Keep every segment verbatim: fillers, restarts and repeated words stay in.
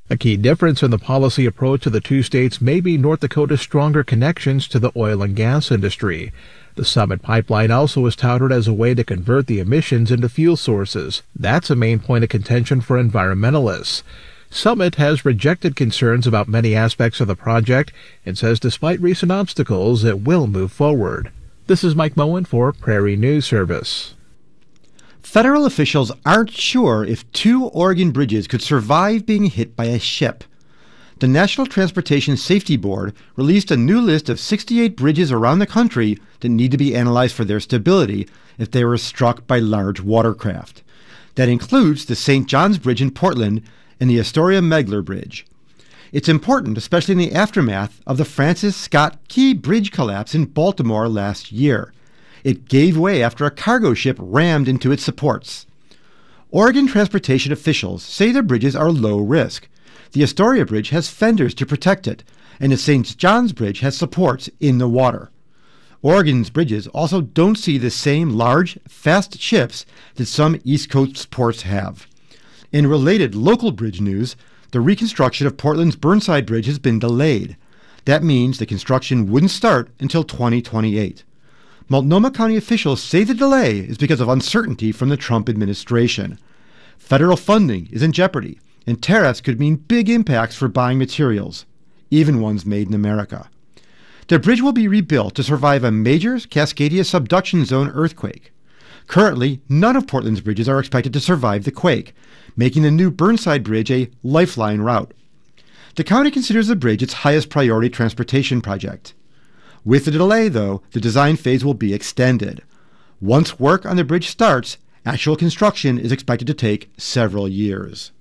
A key difference in the policy approach of the two states may be North Dakota's stronger connections to the oil and gas industry. The Summit pipeline also is touted as a way to convert the emissions into fuel sources. That's a main point of contention for environmentalists. Summit has rejected concerns about many aspects of the project and says despite recent obstacles, it will move forward. This is Mike Moen for Prairie News Service. Federal officials aren't sure if two Oregon bridges could survive being hit by a ship. The National Transportation Safety Board released a new list of sixty-eight bridges around the country that need to be analyzed for their stability if they were struck by large watercraft. That includes the Saint John's Bridge in Portland and the Astoria-Megler Bridge. It's important, especially in the aftermath of the Francis Scott Key Bridge collapse in Baltimore last year. It gave way after a cargo ship rammed into its supports. Oregon transportation officials say the bridges are low risk. The Astoria Bridge has fenders to protect it, and the Saint John's Bridge has supports in the water. Oregon's bridges also don't see the same large, fast ships that some East Coast ports have. In related local bridge news, the reconstruction of Portland's Burnside Bridge has been delayed. That means the construction wouldn't start until twenty twenty-eight. Multnomah County officials say the delay is because of uncertainty from the Trump administration. Federal funding is in jeopardy, and tariffs could mean big impacts for buying materials, even ones made in America. The bridge will be rebuilt to survive a major Cascadia subduction zone earthquake. Currently, none of Portland's bridges are expected to survive the quake, making the new Burnside Bridge a lifeline route. The county considers the bridge its highest priority transportation project. With the delay, though, the design phase will be extended. Once work on the bridge starts, actual construction is expected to take several years.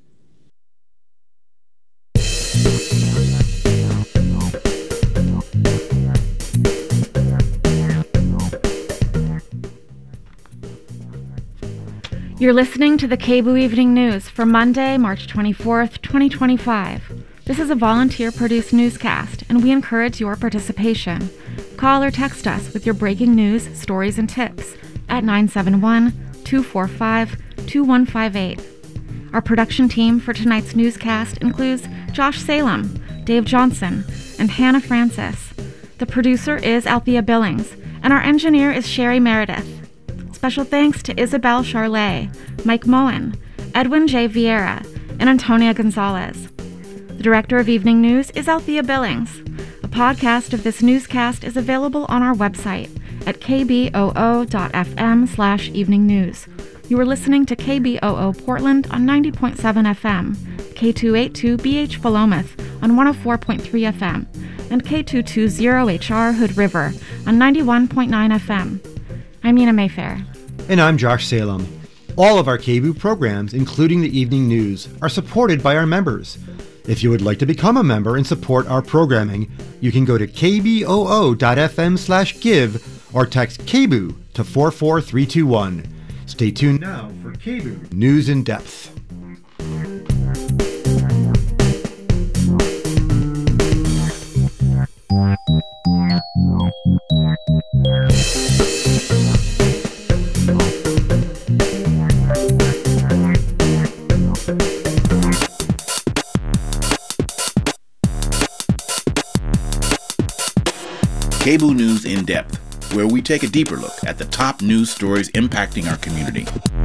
You're listening to the K B O O Evening News for Monday, March twenty-fourth, twenty twenty-five. This is a volunteer-produced newscast, and we encourage your participation. Call or text us with your breaking news, stories, and tips at nine seven one, two four five, two one five eight. Our production team for tonight's newscast includes Josh Salem, Dave Johnson, and Hannah Francis. The producer is Althea Billings, and our engineer is Sherry Meredith. Special thanks to Isabel Charlet, Mike Moen, Edwin J. Vieira, and Antonia Gonzalez. The director of Evening News is Althea Billings. A podcast of this newscast is available on our website at k b o o dot f m slash evening news. You are listening to K B O O Portland on ninety point seven F M, K two eighty-two B H Philomath on one oh four point three F M, and K two twenty H R Hood River on ninety-one point nine F M. I'm Nina Mayfair. And I'm Josh Salem. All of our K B O O programs, including the Evening News, are supported by our members. If you would like to become a member and support our programming, you can go to k b o o dot f m slash give or text K B O O to four four three two one. Stay tuned now for K B O O News in Depth. K B O O News in Depth, where we take a deeper look at the top news stories impacting our community.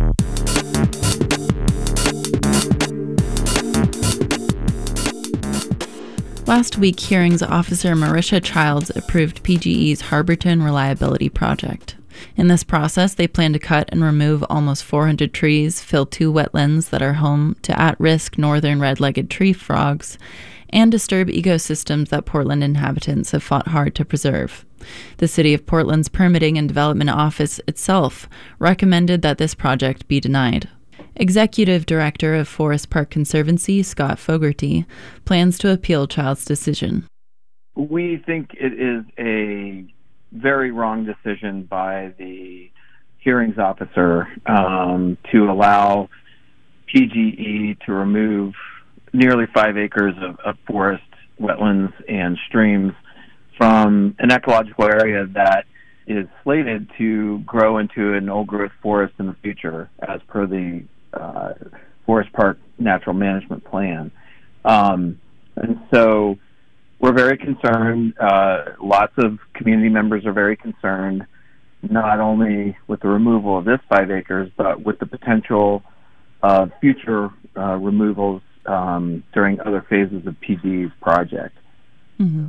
Last week, Hearings Officer Marisha Childs approved P G E's Harborton Reliability Project. In this process, they plan to cut and remove almost four hundred trees, fill two wetlands that are home to at-risk northern red-legged tree frogs, and disturb ecosystems that Portland inhabitants have fought hard to preserve. The City of Portland's Permitting and Development Office itself recommended that this project be denied. Executive Director of Forest Park Conservancy, Scott Fogarty, plans to appeal Child's decision. We think it is a very wrong decision by the hearings officer um, to allow P G E to remove nearly five acres of, of forest, wetlands, and streams from an ecological area that is slated to grow into an old-growth forest in the future, as per the uh, Forest Park Natural Management Plan. Um, and so we're very concerned. Uh, lots of community members are very concerned, not only with the removal of this five acres, but with the potential of future uh, removals um, during other phases of P G E's project. Mm-hmm.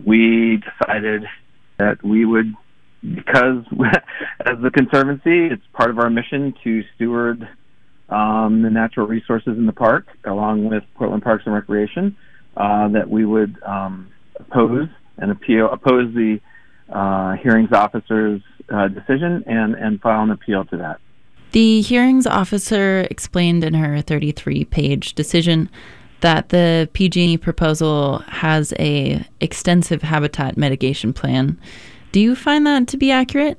We decided that we would, because as the Conservancy, it's part of our mission to steward um, the natural resources in the park, along with Portland Parks and Recreation, uh, that we would um, oppose and appeal, oppose the uh, hearings officer's uh, decision and, and file an appeal to that. The hearings officer explained in her thirty-three page decision that the P G E proposal has a extensive habitat mitigation plan. Do you find that to be accurate?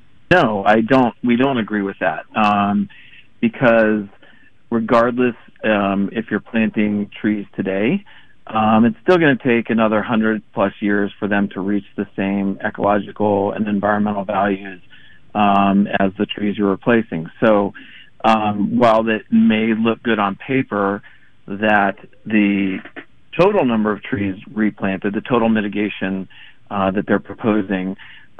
No, I don't. We don't agree with that um, because regardless um, if you're planting trees today, um, it's still going to take another hundred plus years for them to reach the same ecological and environmental values um, as the trees you're replacing. So um, while that may look good on paper, that the total number of trees replanted, the total mitigation uh, that they're proposing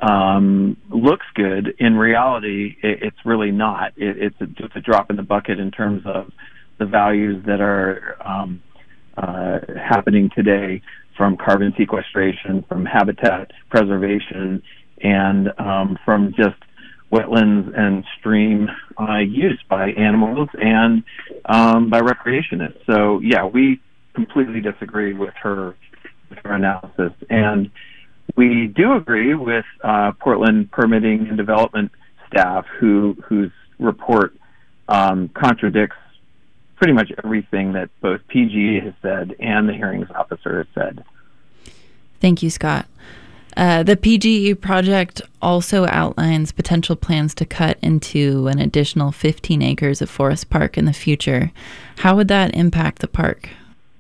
um, looks good. In reality, it, it's really not. It, it's a, just a drop in the bucket in terms of the values that are um, uh, happening today from carbon sequestration, from habitat preservation, and um, from just wetlands and stream uh, use by animals and um, by recreationists. So, yeah, we completely disagree with her, with her analysis. And we do agree with uh, Portland permitting and development staff who whose report um, contradicts pretty much everything that both P G E has said and the hearings officer has said. Thank you, Scott. Uh, the P G E project also outlines potential plans to cut into an additional fifteen acres of forest park in the future. How would that impact the park?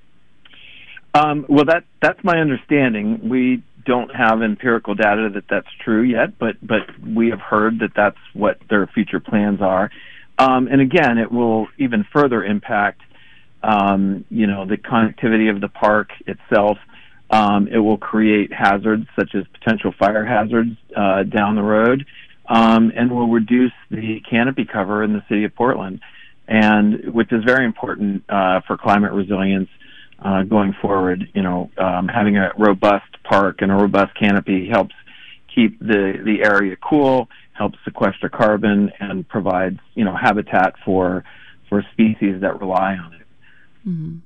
Um, well, that that's my understanding. We don't have empirical data that that's true yet, but but we have heard that that's what their future plans are. Um, and again, it will even further impact, um, you know, the connectivity of the park itself. Um, it will create hazards such as potential fire hazards uh, down the road, um, and will reduce the canopy cover in the city of Portland, and which is very important uh, for climate resilience uh, going forward. You know, um, having a robust park and a robust canopy helps keep the, the area cool, helps sequester carbon, and provides, you know, habitat for for species that rely on it. Mm-hmm.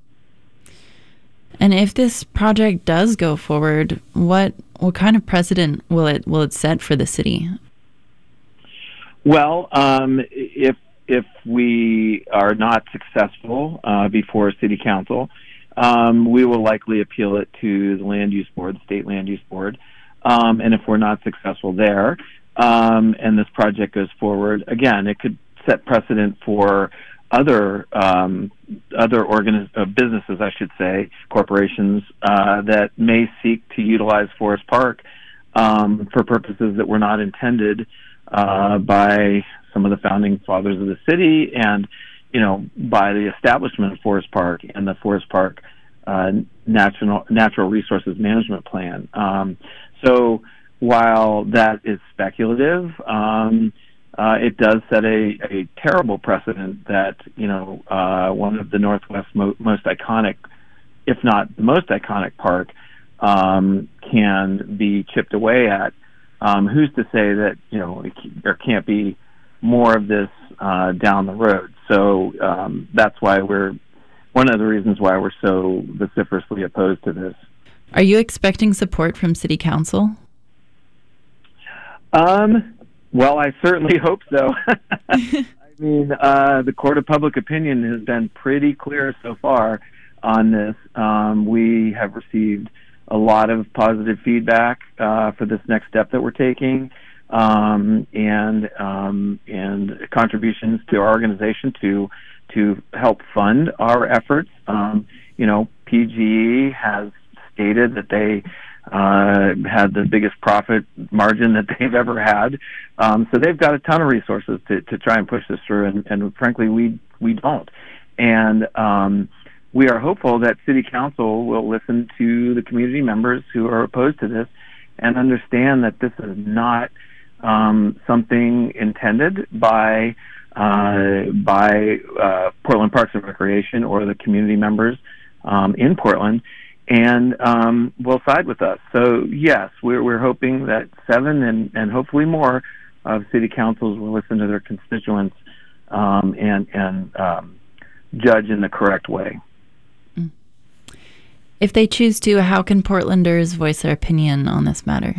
And if this project does go forward, what what kind of precedent will it will it set for the city? Well, um, if if we are not successful uh, before City Council, um, we will likely appeal it to the Land Use Board, the State Land Use Board. Um, and if we're not successful there, um, and this project goes forward, again, it could set precedent for other um, other organiz- uh, businesses, I should say, corporations uh, that may seek to utilize Forest Park um, for purposes that were not intended uh, by some of the founding fathers of the city, and you know, by the establishment of Forest Park and the Forest Park uh, National Natural Resources Management Plan. Um, so while that is speculative, um, Uh, it does set a, a terrible precedent that, you know, uh, one of the Northwest's mo- most iconic, if not the most iconic park, um, can be chipped away at. Um, who's to say that, you know, it, there can't be more of this uh, down the road? So um, that's why we're, one of the reasons why we're so vociferously opposed to this. Are you expecting support from City Council? Um... Well, I certainly hope so. I mean, uh, the Court of Public Opinion has been pretty clear so far on this. Um, we have received a lot of positive feedback uh, for this next step that we're taking, um, and um, and contributions to our organization to to help fund our efforts. Um, you know, P G E has stated that they uh, had the biggest profit margin that they've ever had. Um, so they've got a ton of resources to, to try and push this through, and, and frankly, we we don't. And um, we are hopeful that City Council will listen to the community members who are opposed to this and understand that this is not um, something intended by uh, by uh, Portland Parks and Recreation or the community members um, in Portland, and um, will side with us. So yes, we're we're hoping that seven and, and hopefully more of city councils will listen to their constituents um, and and um, judge in the correct way. If they choose to, how can Portlanders voice their opinion on this matter?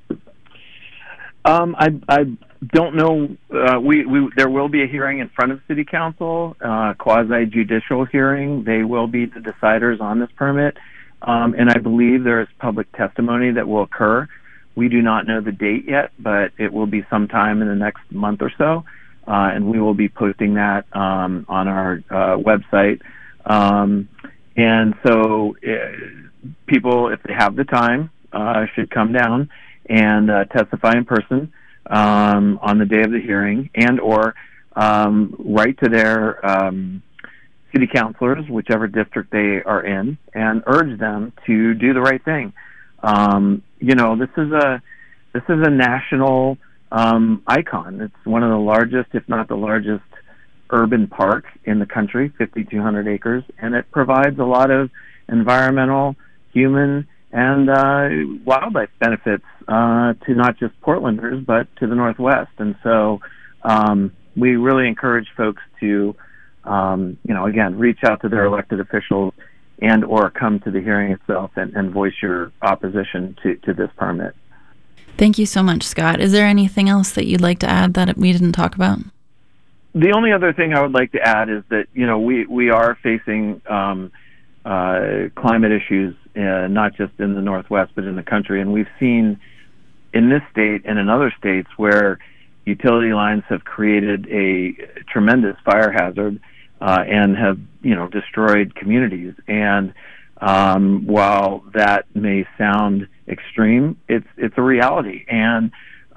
Um, I, I don't know. Uh, we, we there will be a hearing in front of City Council, uh, quasi-judicial hearing. They will be the deciders on this permit, um, and I believe there is public testimony that will occur. We do not know the date yet, but it will be sometime in the next month or so, uh, and we will be posting that um, on our uh, website. Um, And so uh, people, if they have the time, uh, should come down and uh, testify in person um, on the day of the hearing, and or um, write to their um, city councilors, whichever district they are in, and urge them to do the right thing. Um, you know, this is a this is a national um, icon. It's one of the largest, if not the largest, urban park in the country, fifty-two hundred acres, and it provides a lot of environmental, human, and uh, wildlife benefits uh, to not just Portlanders, but to the Northwest. And so um, we really encourage folks to, um, you know, again, reach out to their elected officials and or come to the hearing itself and, and voice your opposition to, to this permit. Thank you so much, Scott. Is there anything else that you'd like to add that we didn't talk about? The only other thing I would like to add is that, you know, we, we are facing um, uh, climate issues, uh, not just in the Northwest, but in the country. And we've seen in this state and in other states where utility lines have created a tremendous fire hazard uh, and have, you know, destroyed communities. And um, while that may sound extreme, it's, it's a reality. And,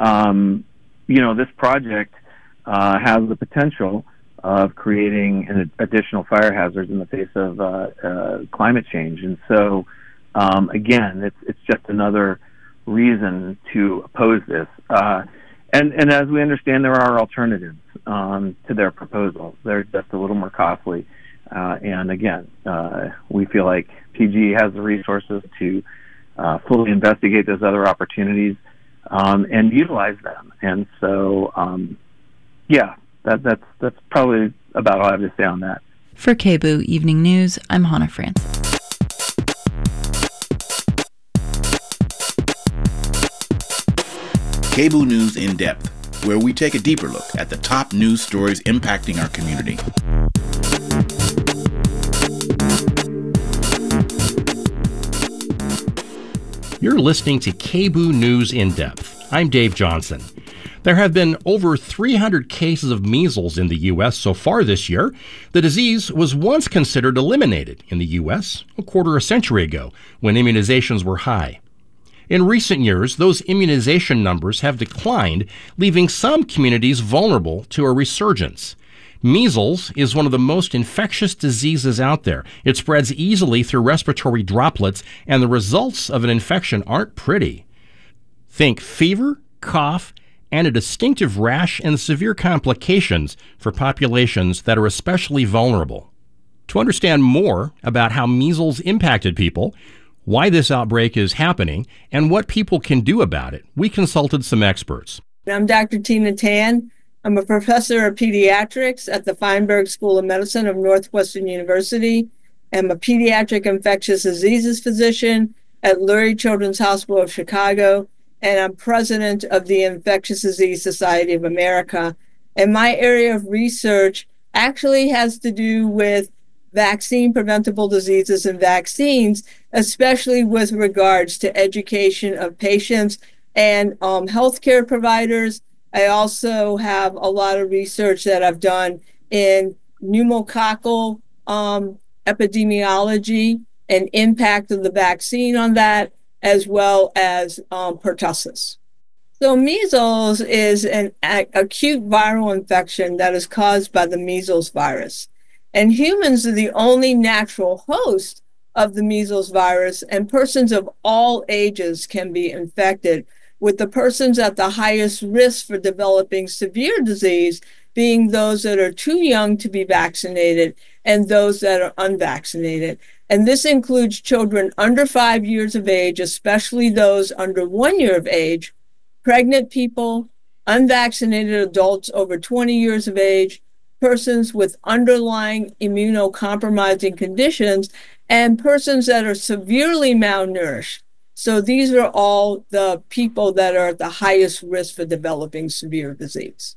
um, you know, this project Uh, has the potential of creating an additional fire hazards in the face of uh, uh, climate change. And so, um, again, it's it's just another reason to oppose this. Uh, and, and as we understand, there are alternatives um, to their proposal. They're just a little more costly. Uh, and again, uh, we feel like P G E has the resources to uh, fully investigate those other opportunities um, and utilize them. And so, um, Yeah, that, that's that's probably about all I have to say on that. For K B O O Evening News, I'm Hannah Francis. K B O O News in Depth, where we take a deeper look at the top news stories impacting our community. You're listening to K B O O News in Depth. I'm Dave Johnson. There have been over three hundred cases of measles in the U S so far this year. The disease was once considered eliminated in the U S a quarter a century ago when immunizations were high. In recent years, those immunization numbers have declined, leaving some communities vulnerable to a resurgence. Measles is one of the most infectious diseases out there. It spreads easily through respiratory droplets, and the results of an infection aren't pretty. Think fever, cough, and a distinctive rash and severe complications for populations that are especially vulnerable. To understand more about how measles impacted people, why this outbreak is happening, and what people can do about it, we consulted some experts. I'm Doctor Tina Tan. I'm a professor of pediatrics at the Feinberg School of Medicine of Northwestern University. I'm a pediatric infectious diseases physician at Lurie Children's Hospital of Chicago, and I'm president of the Infectious Disease Society of America. And my area of research actually has to do with vaccine preventable diseases and vaccines, especially with regards to education of patients and um, healthcare providers. I also have a lot of research that I've done in pneumococcal um, epidemiology and impact of the vaccine on that, as well as um, pertussis. So measles is an a- acute viral infection that is caused by the measles virus. And humans are the only natural host of the measles virus, and persons of all ages can be infected, with the persons at the highest risk for developing severe disease being those that are too young to be vaccinated and those that are unvaccinated. And this includes children under five years of age, especially those under one year of age, pregnant people, unvaccinated adults over twenty years of age, persons with underlying immunocompromising conditions, and persons that are severely malnourished. So these are all the people that are at the highest risk for developing severe disease.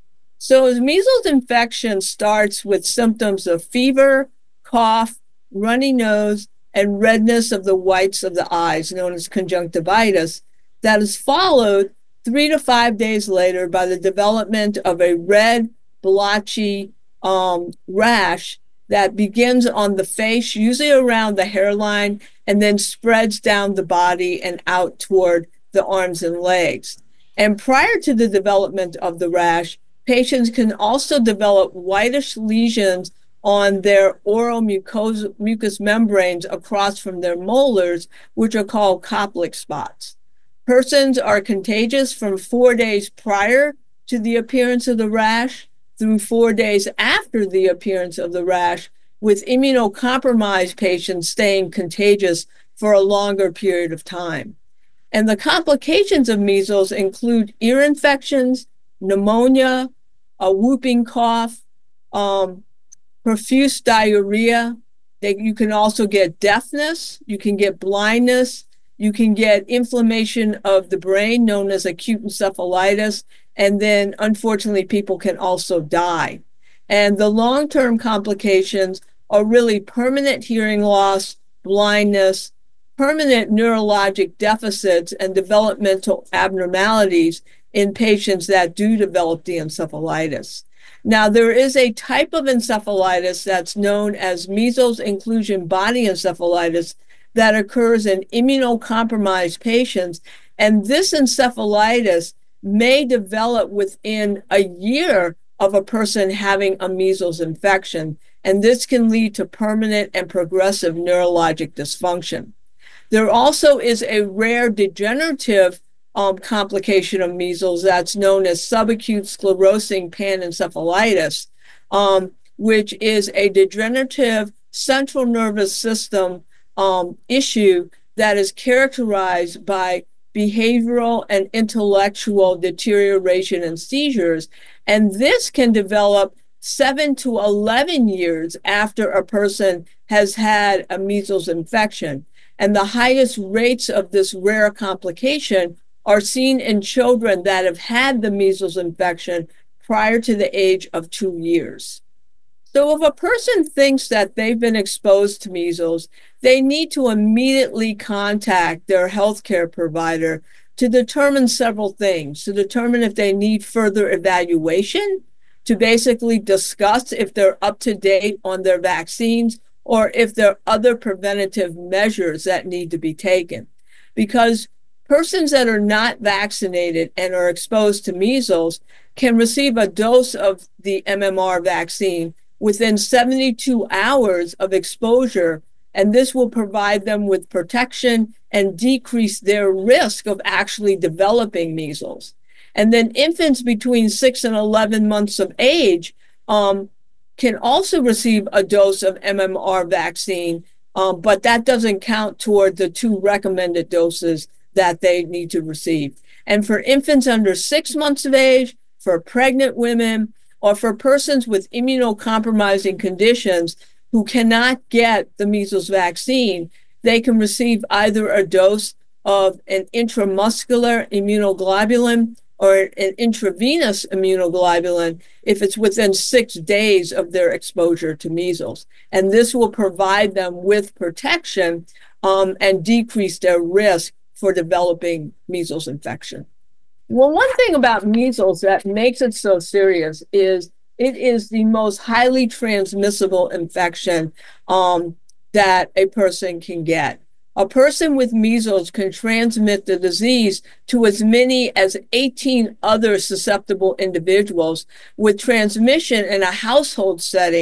So as measles infection starts with symptoms of fever, cough, runny nose, and redness of the whites of the eyes, known as conjunctivitis, that is followed three to five days later by the development of a red, blotchy um, rash that begins on the face, usually around the hairline, and then spreads down the body and out toward the arms and legs. And prior to the development of the rash, patients can also develop whitish lesions on their oral mucous, mucous membranes across from their molars, which are called Koplik spots. Persons are contagious from four days prior to the appearance of the rash through four days after the appearance of the rash, with immunocompromised patients staying contagious for a longer period of time. And the complications of measles include ear infections, pneumonia, a whooping cough, um, profuse diarrhea. They, you can also get deafness, you can get blindness, you can get inflammation of the brain known as acute encephalitis, and then unfortunately people can also die. And the long-term complications are really permanent hearing loss, blindness, permanent neurologic deficits, and developmental abnormalities in patients that do develop the encephalitis. Now, there is a type of encephalitis that's known as measles inclusion body encephalitis that occurs in immunocompromised patients, and this encephalitis may develop within a year of a person having a measles infection, and this can lead to permanent and progressive neurologic dysfunction. There also is a rare degenerative um, complication of measles that's known as subacute sclerosing panencephalitis, um, which is a degenerative central nervous system um, issue that is characterized by behavioral and intellectual deterioration and seizures. And this can develop seven to eleven years after a person has had a measles infection. And the highest rates of this rare complication are seen in children that have had the measles infection prior to the age of two years. So if a person thinks that they've been exposed to measles, they need to immediately contact their healthcare provider to determine several things, to determine if they need further evaluation, to basically discuss if they're up to date on their vaccines, or if there are other preventative measures that need to be taken. Because persons that are not vaccinated and are exposed to measles can receive a dose of the M M R vaccine within seventy-two hours of exposure, and this will provide them with protection and decrease their risk of actually developing measles. And then infants between six and eleven months of age um, can also receive a dose of M M R vaccine, um, but that doesn't count toward the two recommended doses that they need to receive. And for infants under six months of age, for pregnant women, or for persons with immunocompromising conditions who cannot get the measles vaccine, they can receive either a dose of an intramuscular immunoglobulin or an intravenous immunoglobulin if it's within six days of their exposure to measles. And this will provide them with protection um, and decrease their risk for developing measles infection. Well, one thing about measles that makes it so serious is it is the most highly transmissible infection um, that a person can get. A person with measles can transmit the disease to as many as eighteen other susceptible individuals, with transmission in a household setting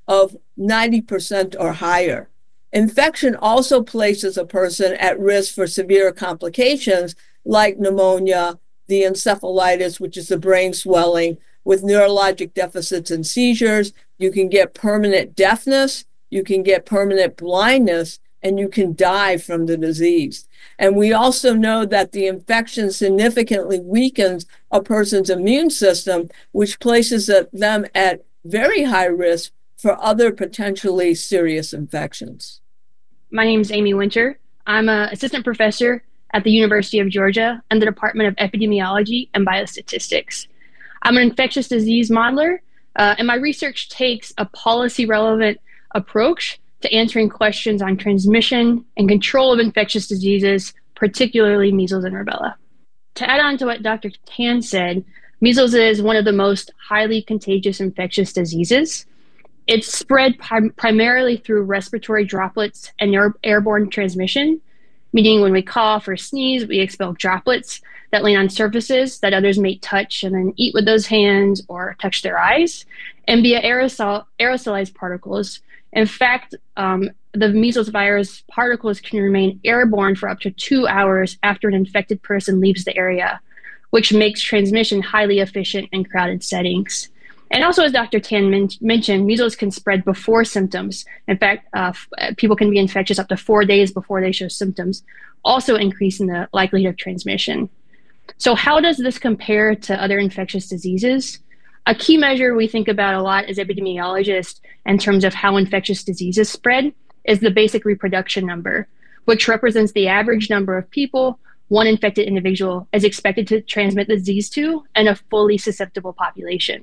of ninety percent or higher. Infection also places a person at risk for severe complications like pneumonia, the encephalitis, which is the brain swelling, with neurologic deficits and seizures. You can get permanent deafness, you can get permanent blindness, and you can die from the disease. And we also know that the infection significantly weakens a person's immune system, which places them at very high risk for other potentially serious infections. My name is Amy Winter. I'm an assistant professor at the University of Georgia in the Department of Epidemiology and Biostatistics. I'm an infectious disease modeler, uh, and my research takes a policy-relevant approach to answering questions on transmission and control of infectious diseases, particularly measles and rubella. To add on to what Doctor Tan said, measles is one of the most highly contagious infectious diseases. It's spread prim- primarily through respiratory droplets and air- airborne transmission, meaning when we cough or sneeze, we expel droplets that land on surfaces that others may touch and then eat with those hands or touch their eyes, and via aerosol, aerosolized particles. In fact, um, the measles virus particles can remain airborne for up to two hours after an infected person leaves the area, which makes transmission highly efficient in crowded settings. And also, as Doctor Tan men- mentioned, measles can spread before symptoms. In fact, uh, f- people can be infectious up to four days before they show symptoms, also increasing the likelihood of transmission. So how does this compare to other infectious diseases? A key measure we think about a lot as epidemiologists in terms of how infectious diseases spread is the basic reproduction number, which represents the average number of people one infected individual is expected to transmit the disease to in a fully susceptible population.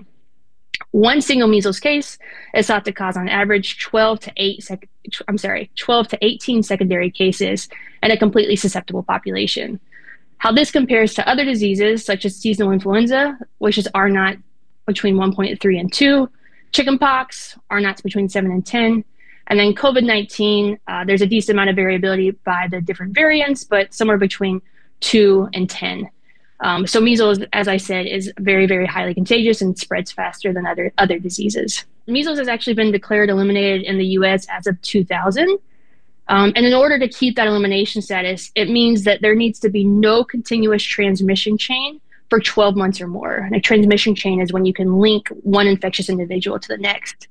One single measles case is thought to cause, on average, twelve to eight sec- I'm sorry, twelve to eighteen secondary cases in a completely susceptible population. How this compares to other diseases, such as seasonal influenza, which is R naught between one point three and two, chickenpox, R naught between seven and ten, and then COVID nineteen, uh, there's a decent amount of variability by the different variants, but somewhere between two and ten. Um, so measles, as I said, is very, very highly contagious and spreads faster than other, other diseases. Measles has actually been declared eliminated in the U S as of two thousand. Um, and in order to keep that elimination status, it means that there needs to be no continuous transmission chain for twelve months or more. And a transmission chain is when you can link one infectious individual to the next.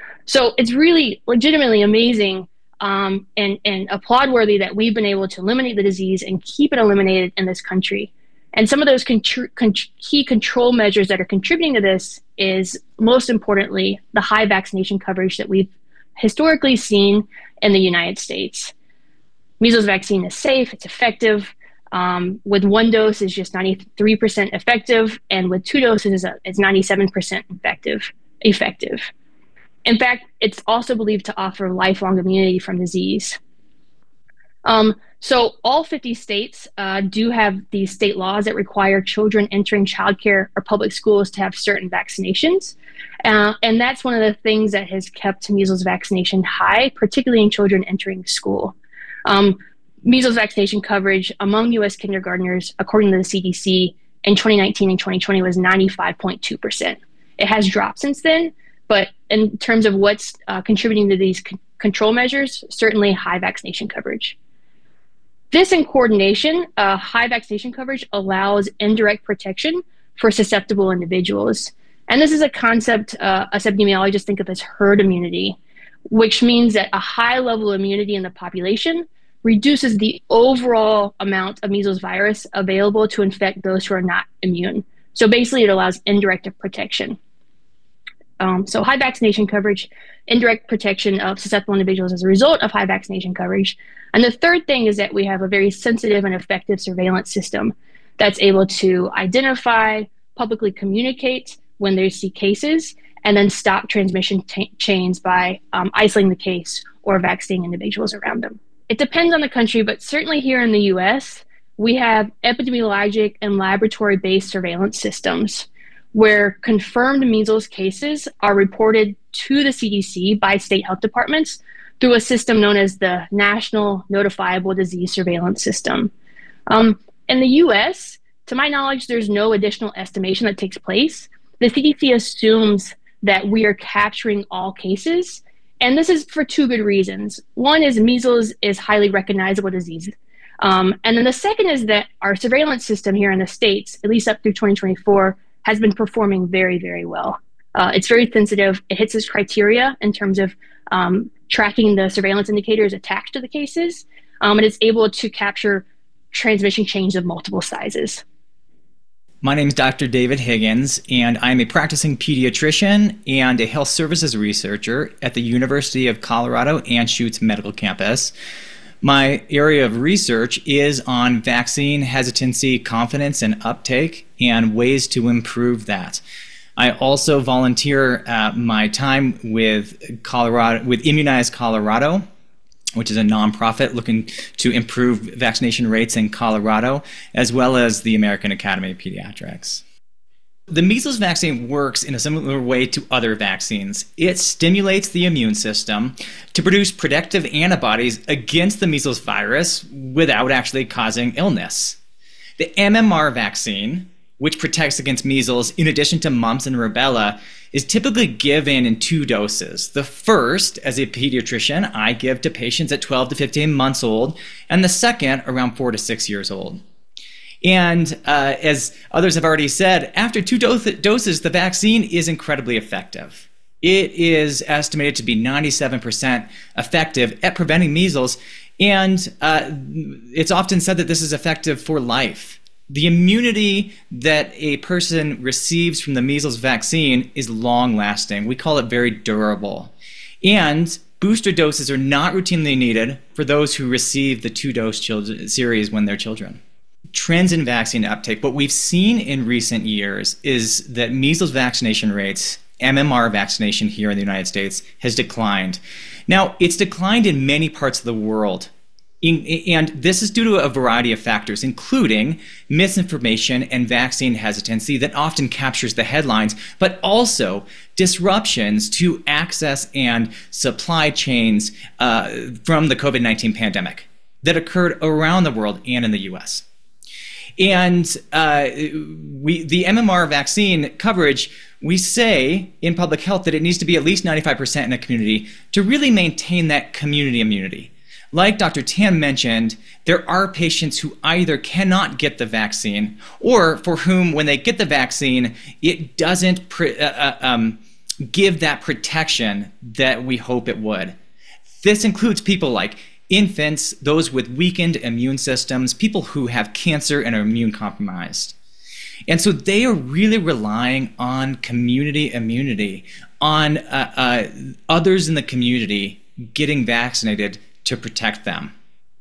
So it's really legitimately amazing um, and, and applaud-worthy that we've been able to eliminate the disease and keep it eliminated in this country. And some of those contr- con- key control measures that are contributing to this is, most importantly, the high vaccination coverage that we've historically seen in the United States. Measles vaccine is safe, it's effective. Um, with one dose, is just ninety-three percent effective, and with two doses, it's ninety-seven percent effective. effective. In fact, it's also believed to offer lifelong immunity from disease. Um, so all fifty states uh, do have these state laws that require children entering childcare or public schools to have certain vaccinations. Uh, and that's one of the things that has kept measles vaccination high, particularly in children entering school. Um, measles vaccination coverage among U S kindergartners, according to the C D C, in twenty nineteen and twenty twenty was ninety-five point two percent. It has dropped since then, but in terms of what's uh, contributing to these c- control measures, certainly high vaccination coverage. This, in coordination, uh, high vaccination coverage allows indirect protection for susceptible individuals. And this is a concept uh, us epidemiologists think of as herd immunity, which means that a high level of immunity in the population reduces the overall amount of measles virus available to infect those who are not immune. So basically, it allows indirect protection. Um, so high vaccination coverage, indirect protection of susceptible individuals as a result of high vaccination coverage. And the third thing is that we have a very sensitive and effective surveillance system that's able to identify, publicly communicate when they see cases, and then stop transmission t- chains by um, isolating the case or vaccinating individuals around them. It depends on the country, but certainly here in the U S, we have epidemiologic and laboratory-based surveillance systems where confirmed measles cases are reported to the C D C by state health departments through a system known as the National Notifiable Disease Surveillance System. Um, in the U S, to my knowledge, there's no additional estimation that takes place. The C D C assumes that we are capturing all cases. And this is for two good reasons. One is measles is highly recognizable disease. Um, and then the second is that our surveillance system here in the States, at least up through twenty twenty-four, has been performing very, very well. Uh, it's very sensitive. It hits its criteria in terms of um, tracking the surveillance indicators attached to the cases. Um, and it's able to capture transmission chains of multiple sizes. My name is Doctor David Higgins, and I'm a practicing pediatrician and a health services researcher at the University of Colorado Anschutz Medical Campus. My area of research is on vaccine hesitancy, confidence, and uptake, and ways to improve that. I also volunteer uh, my time with Colorado, with Immunize Colorado, which is a nonprofit looking to improve vaccination rates in Colorado, as well as the American Academy of Pediatrics. The measles vaccine works in a similar way to other vaccines. It stimulates the immune system to produce protective antibodies against the measles virus without actually causing illness. The M M R vaccine, which protects against measles in addition to mumps and rubella, is typically given in two doses. The first, as a pediatrician, I give to patients at twelve to fifteen months old, and the second around four to six years old. And uh, as others have already said, after two do- doses, the vaccine is incredibly effective. It is estimated to be ninety-seven percent effective at preventing measles, and uh, it's often said that this is effective for life. The immunity that a person receives from the measles vaccine is long-lasting. We call it very durable. And booster doses are not routinely needed for those who receive the two-dose children series when they're children. Trends in vaccine uptake, what we've seen in recent years is that measles vaccination rates, M M R vaccination here in the United States, has declined. Now, it's declined in many parts of the world. In, and this is due to a variety of factors, including misinformation and vaccine hesitancy that often captures the headlines, but also disruptions to access and supply chains uh, from the COVID nineteen pandemic that occurred around the world and in the U S. And uh, we, the M M R vaccine coverage, we say in public health that it needs to be at least ninety-five percent in a community to really maintain that community immunity. Like Doctor Tam mentioned, there are patients who either cannot get the vaccine or for whom when they get the vaccine, it doesn't pre- uh, um, give that protection that we hope it would. This includes people like infants, those with weakened immune systems, people who have cancer and are immune compromised. And so they are really relying on community immunity, on uh, uh, others in the community getting vaccinated to protect them.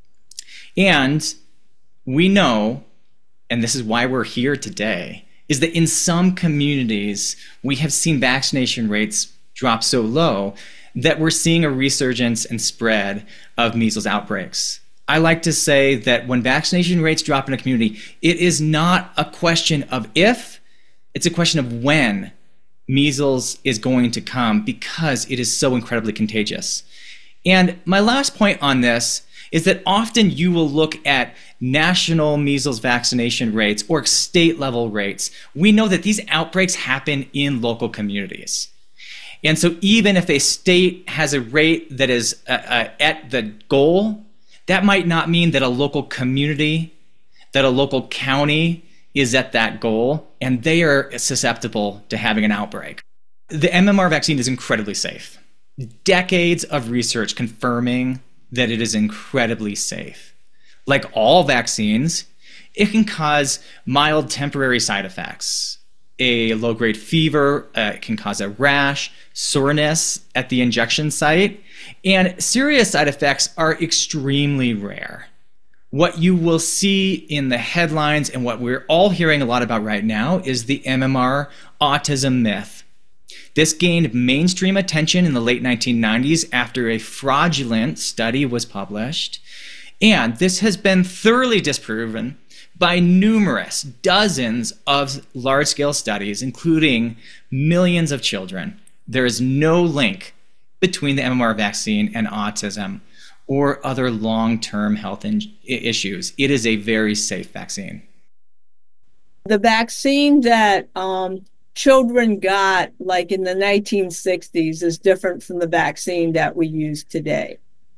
And we know, and this is why we're here today, is that in some communities, we have seen vaccination rates drop so low that we're seeing a resurgence and spread of measles outbreaks. I like to say that when vaccination rates drop in a community, it is not a question of if, it's a question of when measles is going to come because it is so incredibly contagious. And my last point on this is that often you will look at national measles vaccination rates or state level rates. We know that these outbreaks happen in local communities. And so even if a state has a rate that is uh, uh, at the goal, that might not mean that a local community, that a local county is at that goal, and they are susceptible to having an outbreak. The M M R vaccine is incredibly safe. Decades of research confirming that it is incredibly safe. Like all vaccines, it can cause mild temporary side effects. A low-grade fever, uh, it can cause a rash, soreness at the injection site, and serious side effects are extremely rare. What you will see in the headlines and what we're all hearing a lot about right now is the M M R autism myth. This gained mainstream attention in the late nineteen nineties after a fraudulent study was published, and this has been thoroughly disproven by numerous dozens of large-scale studies, including millions of children. There is no link between the M M R vaccine and autism or other long-term health in- issues. It is a very safe vaccine. The vaccine that um, children got, like in the nineteen sixties, is different from the vaccine that we use today.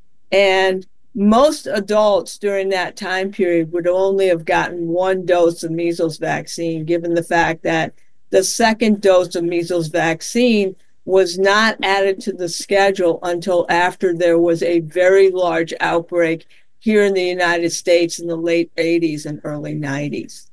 And most adults during that time period would only have gotten one dose of measles vaccine, given the fact that the second dose of measles vaccine was not added to the schedule until after there was a very large outbreak here in the United States in the late eighties and early nineties.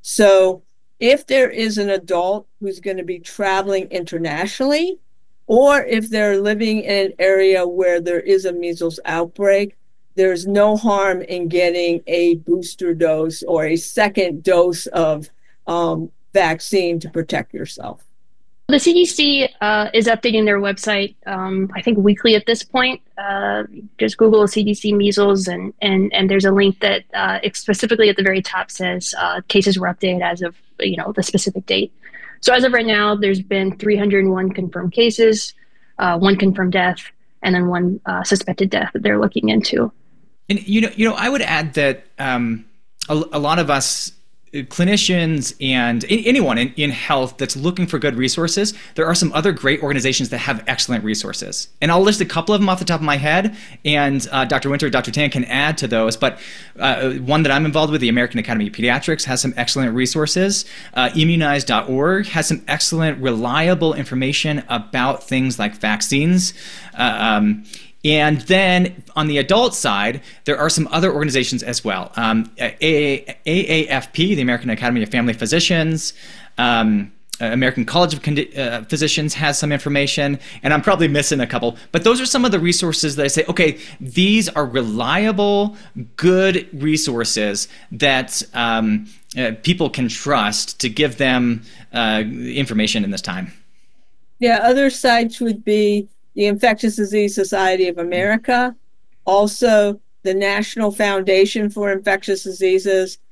So if there is an adult who's going to be traveling internationally, or if they're living in an area where there is a measles outbreak, there's no harm in getting a booster dose or a second dose of um, vaccine to protect yourself. The C D C uh, is updating their website, um, I think weekly at this point. Uh, just Google C D C measles, and and and there's a link that uh, specifically at the very top says uh, cases were updated as of you know the specific date. So as of right now, there's been three hundred one confirmed cases, uh, one confirmed death, and then one uh, suspected death that they're looking into. And you know, you know, I would add that um, a, a lot of us clinicians and anyone in, in health that's looking for good resources, there are some other great organizations that have excellent resources. And I'll list a couple of them off the top of my head, and uh, Doctor Winter, Doctor Tan can add to those. But uh, one that I'm involved with, the American Academy of Pediatrics, has some excellent resources. Uh, immunize dot org has some excellent, reliable information about things like vaccines. Uh, um, And then on the adult side, there are some other organizations as well. Um, A A F P, the American Academy of Family Physicians, um, American College of Condi- uh, Physicians has some information, and I'm probably missing a couple. But those are some of the resources that I say, okay, these are reliable, good resources that um, uh, people can trust to give them uh, information in this time. Yeah, other sites would be the Infectious Disease Society of America, also the National Foundation for Infectious Diseases,